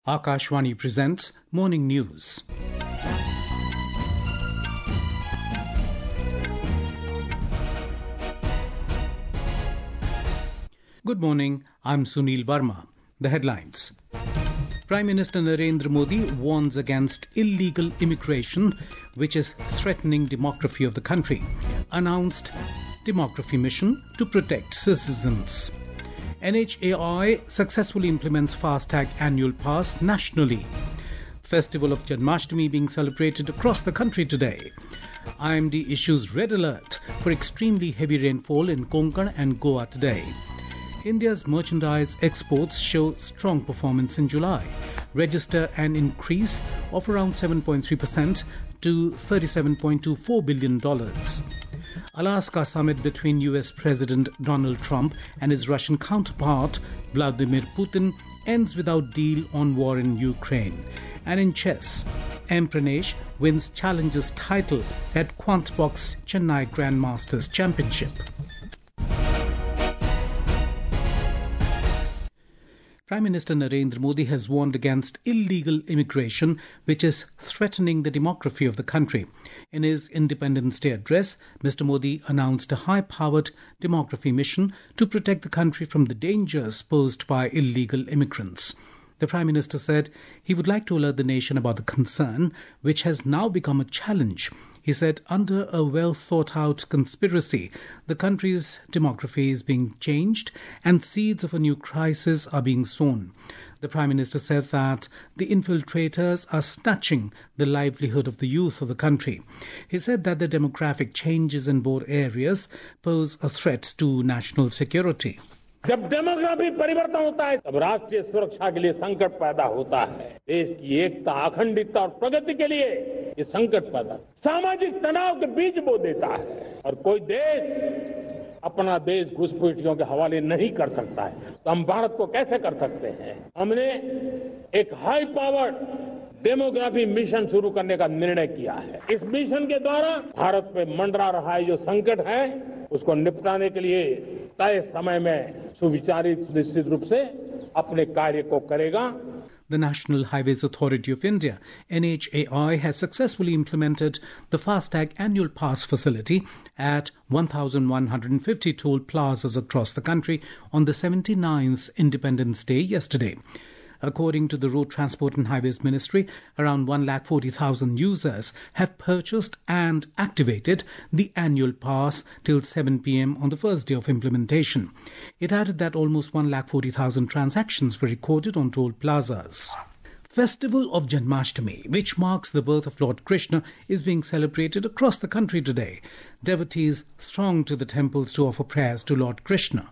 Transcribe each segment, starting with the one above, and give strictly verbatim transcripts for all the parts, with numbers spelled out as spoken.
Akashvani presents Morning News. Good morning, I'm Sunil Verma. The headlines. Prime Minister Narendra Modi warns against illegal immigration, which is threatening demography of the country. Announced demography mission to protect citizens. N H A I successfully implements FASTag annual pass nationally. Festival of Janmashtami being celebrated across the country today. I M D issues red alert for extremely heavy rainfall in Konkan and Goa today. India's merchandise exports show strong performance in July, register an increase of around seven point three percent to thirty-seven point two four billion dollars. Alaska summit between U S President Donald Trump and his Russian counterpart Vladimir Putin ends without deal on war in Ukraine. And in chess, M. Pranesh wins Challengers title at Quantbox Chennai Grandmasters Championship. Prime Minister Narendra Modi has warned against illegal immigration, which is threatening the demography of the country. In his Independence Day address, Mister Modi announced a high-powered demography mission to protect the country from the dangers posed by illegal immigrants. The Prime Minister said he would like to alert the nation about the concern, which has now become a challenge. He said under a well-thought-out conspiracy, the country's demography is being changed and seeds of a new crisis are being sown. The Prime Minister said that the infiltrators are snatching the livelihood of the youth of the country. He said that the demographic changes in both areas pose a threat to national security. जब demography परिवर्तन होता है तब राष्ट्रीय सुरक्षा के लिए संकट पैदा होता है। देश की एकता, अखंडता और प्रगति के लिए ये संकट पैदा सामाजिक तनाव के बीज बो देता है और कोई देश अपना देश घुसपैठियों के हवाले नहीं कर सकता है। तो हम भारत को कैसे कर सकते हैं? हमने एक हाई पावर्ड डेमोग्राफी मिशन शुरू करने का निर्णय किया है। इस मिशन के द्वारा भारत पे मंडरा रहा है जो संकट है उसको निपटाने के लिए तय समय में सुविचारित निश्चित रूप से अपने कार्य को करेगा। The National Highways Authority of India, N H A I, has successfully implemented the FASTag annual pass facility at one thousand one hundred fifty toll plazas across the country on the seventy-ninth Independence Day yesterday. According to the Road Transport and Highways Ministry, around one lakh forty thousand users have purchased and activated the annual pass till seven p.m. on the first day of implementation. It added that almost one lakh forty thousand transactions were recorded on toll plazas. Festival of Janmashtami, which marks the birth of Lord Krishna, is being celebrated across the country today. Devotees throng to the temples to offer prayers to Lord Krishna.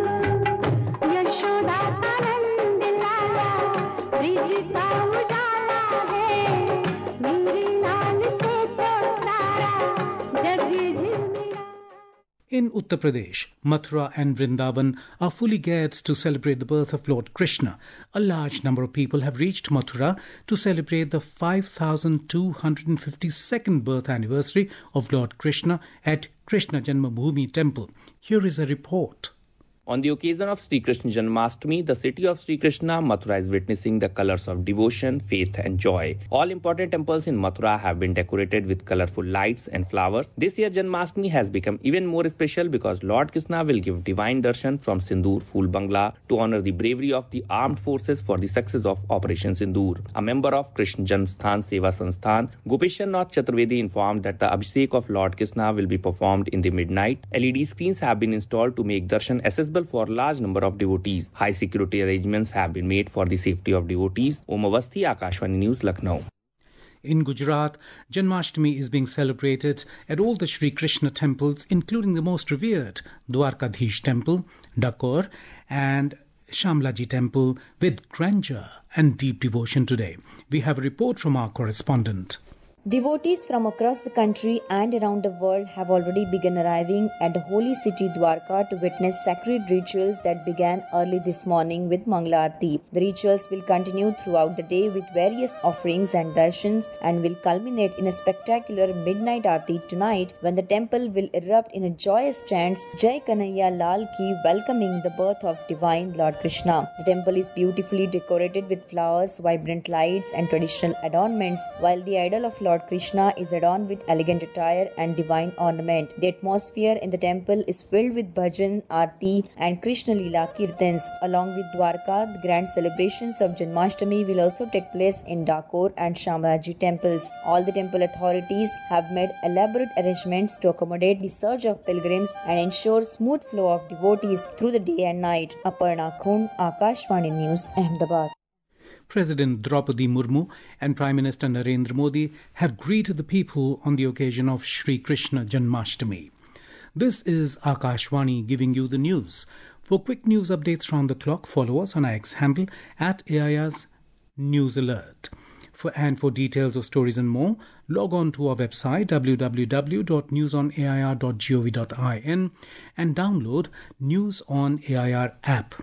In Uttar Pradesh, Mathura and Vrindavan are fully geared to celebrate the birth of Lord Krishna. A large number of people have reached Mathura to celebrate the five thousand two hundred fifty-second birth anniversary of Lord Krishna at Krishna Janmabhoomi Temple. Here is a report. On the occasion of Sri Krishna Janmashtami, the city of Sri Krishna, Mathura is witnessing the colors of devotion, faith and joy. All important temples in Mathura have been decorated with colorful lights and flowers. This year Janmashtami has become even more special because Lord Krishna will give divine darshan from Sindoor Phool Bangla to honor the bravery of the armed forces for the success of Operation Sindoor. A member of Krishna Janmasthan Seva Sansthan, Gopeshwar Nath Chaturvedi, informed that the Abhishek of Lord Krishna will be performed in the midnight. L E D screens have been installed to make darshan accessible for large number of devotees. High security arrangements have been made for the safety of devotees. Om Awasthi, Akashvani News, Lucknow. In Gujarat, Janmashtami is being celebrated at all the Sri Krishna temples, including the most revered Dwarkadhish Temple, Dakor, and Shamlaji Temple, with grandeur and deep devotion today. We have a report from our correspondent. Devotees from across the country and around the world have already begun arriving at the holy city Dwarka to witness sacred rituals that began early this morning with Mangala Aarti. The rituals will continue throughout the day with various offerings and darshans and will culminate in a spectacular midnight Aarti tonight when the temple will erupt in a joyous chants Jai Kanhaiya Lal Ki, welcoming the birth of divine Lord Krishna. The temple is beautifully decorated with flowers, vibrant lights and traditional adornments, while the idol of Lord Krishna is adorned with elegant attire and divine ornament. The atmosphere in the temple is filled with bhajan, aarti and Krishna Leela kirtans. Along with Dwarka, the grand celebrations of Janmashtami will also take place in Dakor and Shambaji temples. All the temple authorities have made elaborate arrangements to accommodate the surge of pilgrims and ensure smooth flow of devotees through the day and night. Aparna Khund, Akashvani News, Ahmedabad. President Draupadi Murmu and Prime Minister Narendra Modi have greeted the people on the occasion of Shri Krishna Janmashtami. This is Akashvani giving you the news. For quick news updates round the clock, follow us on our X handle at A I R's News Alert. For, and for details of stories and more, log on to our website w w w dot news on a i r dot gov dot in and download News on A I R app.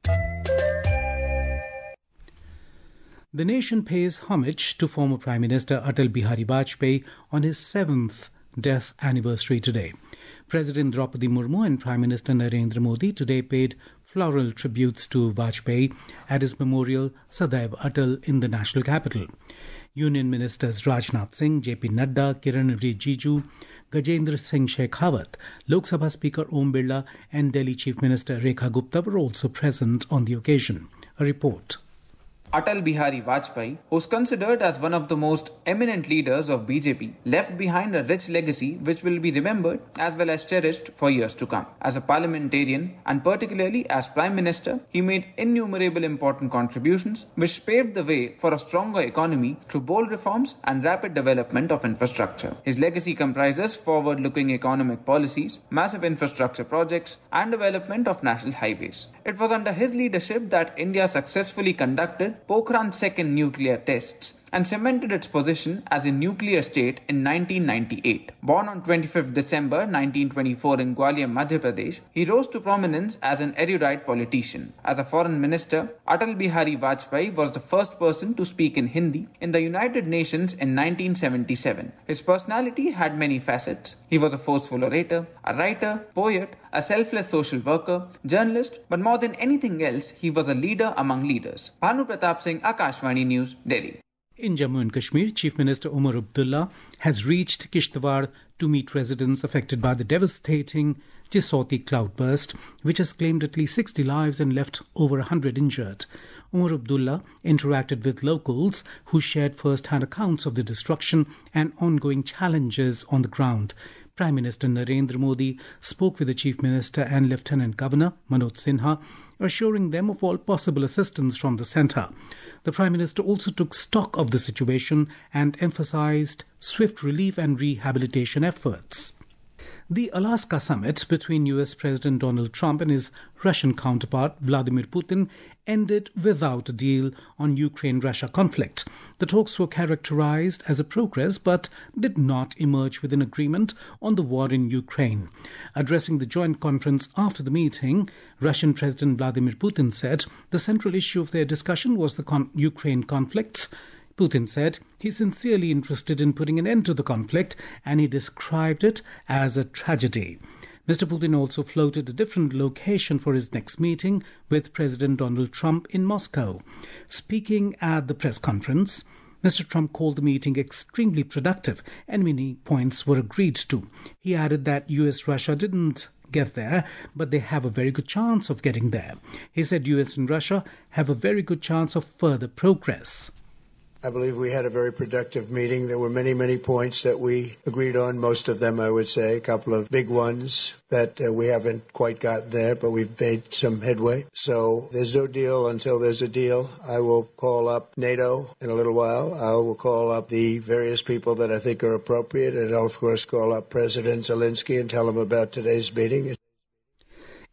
The nation pays homage to former Prime Minister Atal Bihari Vajpayee on his seventh death anniversary today. President Draupadi Murmu and Prime Minister Narendra Modi today paid floral tributes to Vajpayee at his memorial Sadaiv Atal in the national capital. Union Ministers Rajnath Singh, J P Nadda, Kiran Rijiju, Gajendra Singh Shekhawat, Lok Sabha Speaker Om Birla and Delhi Chief Minister Rekha Gupta were also present on the occasion. A report. Atal Bihari Vajpayee was considered as one of the most eminent leaders of B J P, left behind a rich legacy which will be remembered as well as cherished for years to come. As a parliamentarian and particularly as Prime Minister, he made innumerable important contributions which paved the way for a stronger economy through bold reforms and rapid development of infrastructure. His legacy comprises forward-looking economic policies, massive infrastructure projects and development of national highways. It was under his leadership that India successfully conducted Pokhran's second nuclear tests and cemented its position as a nuclear state in nineteen ninety-eight. Born on twenty-fifth December nineteen twenty-four in Gwalior, Madhya Pradesh, he rose to prominence as an erudite politician. As a foreign minister, Atal Bihari Vajpayee was the first person to speak in Hindi in the United Nations in nineteen seventy-seven. His personality had many facets. He was a forceful orator, a writer, poet, a selfless social worker, journalist, but more than anything else, he was a leader among leaders. Bhanu Pratap Singh, Akashvani News, Delhi. In Jammu and Kashmir, Chief Minister Umar Abdullah has reached Kishtwar to meet residents affected by the devastating Chisoti cloudburst, which has claimed at least sixty lives and left over one hundred injured. Umar Abdullah interacted with locals who shared first-hand accounts of the destruction and ongoing challenges on the ground. Prime Minister Narendra Modi spoke with the Chief Minister and Lieutenant Governor Manoj Sinha, assuring them of all possible assistance from the centre. The Prime Minister also took stock of the situation and emphasised swift relief and rehabilitation efforts. The Alaska summit between U S President Donald Trump and his Russian counterpart Vladimir Putin ended without a deal on Ukraine-Russia conflict. The talks were characterized as a progress but did not emerge with an agreement on the war in Ukraine. Addressing the joint conference after the meeting, Russian President Vladimir Putin said the central issue of their discussion was the con- Ukraine conflicts. Putin said he's sincerely interested in putting an end to the conflict and he described it as a tragedy. Mister Putin also floated a different location for his next meeting with President Donald Trump in Moscow. Speaking at the press conference, Mister Trump called the meeting extremely productive and many points were agreed to. He added that U S-Russia didn't get there, but they have a very good chance of getting there. He said U S and Russia have a very good chance of further progress. I believe we had a very productive meeting. There were many, many points that we agreed on, most of them, I would say, a couple of big ones that uh, we haven't quite got there, but we've made some headway. So there's no deal until there's a deal. I will call up NATO in a little while. I will call up the various people that I think are appropriate, and I'll, of course, call up President Zelensky and tell him about today's meeting.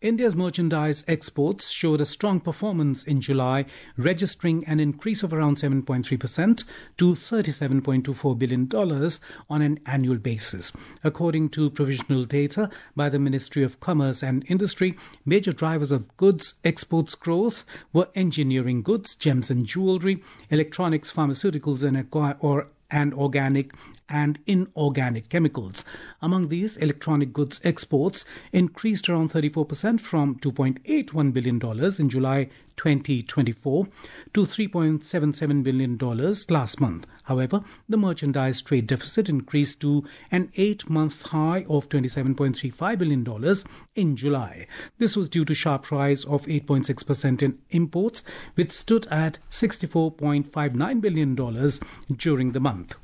India's merchandise exports showed a strong performance in July, registering an increase of around seven point three percent to thirty-seven point two four billion dollars on an annual basis. According to provisional data by the Ministry of Commerce and Industry, major drivers of goods exports growth were engineering goods, gems and jewelry, electronics, pharmaceuticals and or and organic and inorganic chemicals. Among these, electronic goods exports increased around thirty-four percent from two point eight one billion dollars in July twenty twenty-four to three point seven seven billion dollars last month. However, the merchandise trade deficit increased to an eight-month high of twenty-seven point three five billion dollars in July. This was due to sharp rise of eight point six percent in imports, which stood at sixty-four point five nine billion dollars during the month.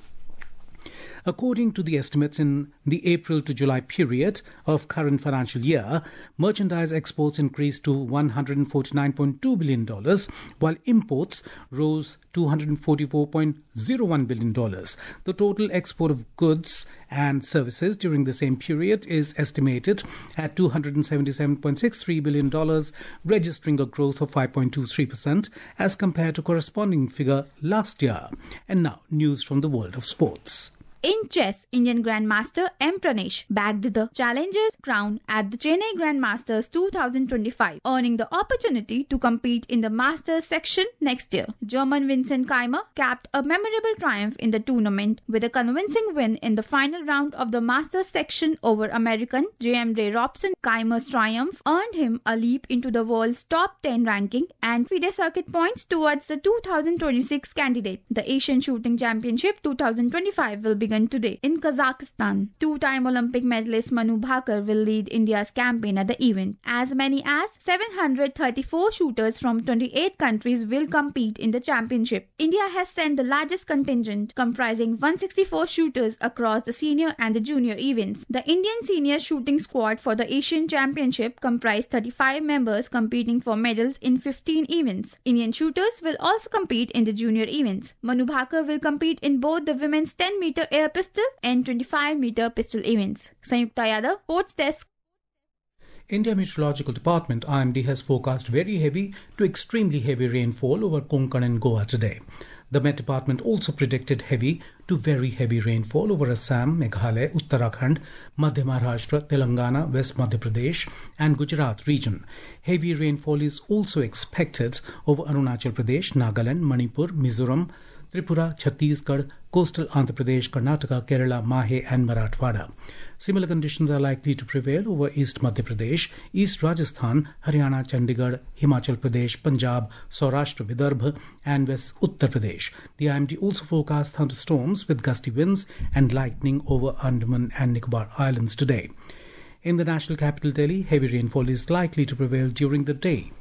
According to the estimates in the April to July period of current financial year, merchandise exports increased to one hundred forty-nine point two billion dollars, while imports rose to two hundred forty-four point zero one billion dollars. The total export of goods and services during the same period is estimated at two hundred seventy-seven point six three billion dollars, registering a growth of five point two three percent as compared to corresponding figure last year. And now, news from the world of sports. In chess, Indian Grandmaster M. Pranesh bagged the Challenger's crown at the Chennai Grandmasters two thousand twenty-five, earning the opportunity to compete in the Masters section next year. German Vincent Keimer capped a memorable triumph in the tournament with a convincing win in the final round of the Masters section over American J M Ray Robson. Keimer's triumph earned him a leap into the world's top ten ranking and FIDE circuit points towards the two thousand twenty-six candidate. The Asian Shooting Championship two thousand twenty-five will begin today in Kazakhstan. Two-time Olympic medalist Manu Bhakar will lead India's campaign at the event. As many as seven hundred thirty-four shooters from twenty-eight countries will compete in the championship. India has sent the largest contingent, comprising one hundred sixty-four shooters across the senior and the junior events. The Indian senior shooting squad for the Asian Championship comprised thirty-five members competing for medals in fifteen events. Indian shooters will also compete in the junior events. Manu Bhakar will compete in both the women's ten meter air pistol and twenty-five meter pistol events. Sanyukta Yadav, Sports Desk. India Meteorological Department I M D has forecast very heavy to extremely heavy rainfall over Konkan and Goa today. The Met Department also predicted heavy to very heavy rainfall over Assam, Meghalaya, Uttarakhand, Madhya Maharashtra, Telangana, West Madhya Pradesh and Gujarat region. Heavy rainfall is also expected over Arunachal Pradesh, Nagaland, Manipur, Mizoram, Tripura, Chhattisgarh, coastal Andhra Pradesh, Karnataka, Kerala, Mahe and Marathwada. Similar conditions are likely to prevail over East Madhya Pradesh, East Rajasthan, Haryana, Chandigarh, Himachal Pradesh, Punjab, Saurashtra, Vidarbha and West Uttar Pradesh. The I M D also forecasts thunderstorms with gusty winds and lightning over Andaman and Nicobar Islands today. In the national capital Delhi, heavy rainfall is likely to prevail during the day.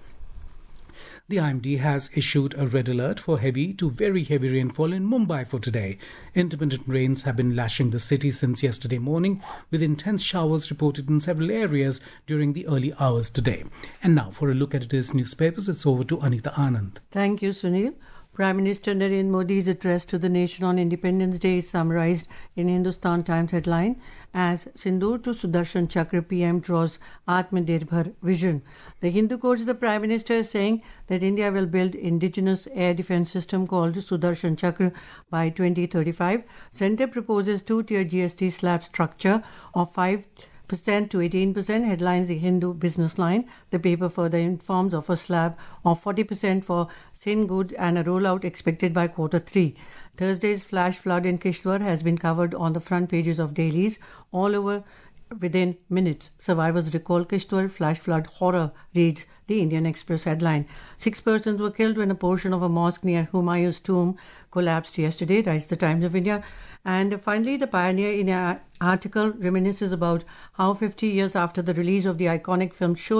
The I M D has issued a red alert for heavy to very heavy rainfall in Mumbai for today. Intermittent rains have been lashing the city since yesterday morning, with intense showers reported in several areas during the early hours today. And now for a look at today's newspapers, it's over to Anita Anand. Thank you, Sunil. Prime Minister Narendra Modi's address to the nation on Independence Day is summarized in Hindustan Times headline as Sindoor to Sudarshan Chakra, P M draws Atmanirbhar vision. The Hindu quotes the Prime Minister saying that India will build indigenous air defense system called Sudarshan Chakra by twenty thirty-five. Centre proposes two-tier G S T slab structure of five percent to eighteen percent, headlines the Hindu Business Line. The paper further informs of a slab of forty percent for thin goods and a rollout expected by quarter three. Thursday's flash flood in Kishtwar has been covered on the front pages of dailies all over within minutes. Survivors recall Kishtwar flash flood horror, reads the Indian Express headline. Six persons were killed when a portion of a mosque near Humayun's tomb collapsed yesterday, writes the Times of India. And finally, the Pioneer in an article reminisces about how fifty years after the release of the iconic film Sholay,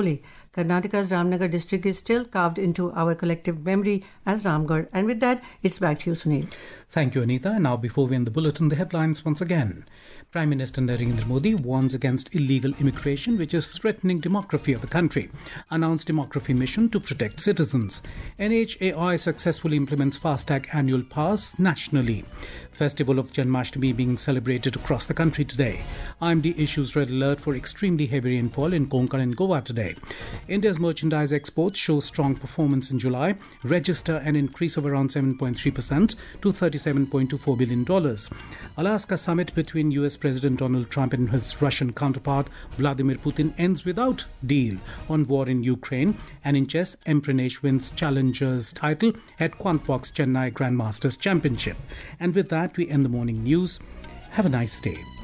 Karnataka's Ramnagar district is still carved into our collective memory as Ramgarh. And with that, it's back to you, Sunil. Thank you, Anita. Now, before we end the bulletin, the headlines once again. Prime Minister Narendra Modi warns against illegal immigration, which is threatening demography of the country. Announced demography mission to protect citizens. N H A I successfully implements FASTag annual pass nationally. Festival of Janmashtami being celebrated across the country today. I M D issues red alert for extremely heavy rainfall in Konkan and Goa today. India's merchandise exports show strong performance in July, register an increase of around seven point three percent to thirty-seven point two four billion dollars. Alaska summit between U S President Donald Trump and his Russian counterpart Vladimir Putin ends without deal on war in Ukraine. And in chess, M. Pranesh wins Challengers title at Quantbox Chennai Grandmasters Championship. And with that, we end the morning news. Have a nice day.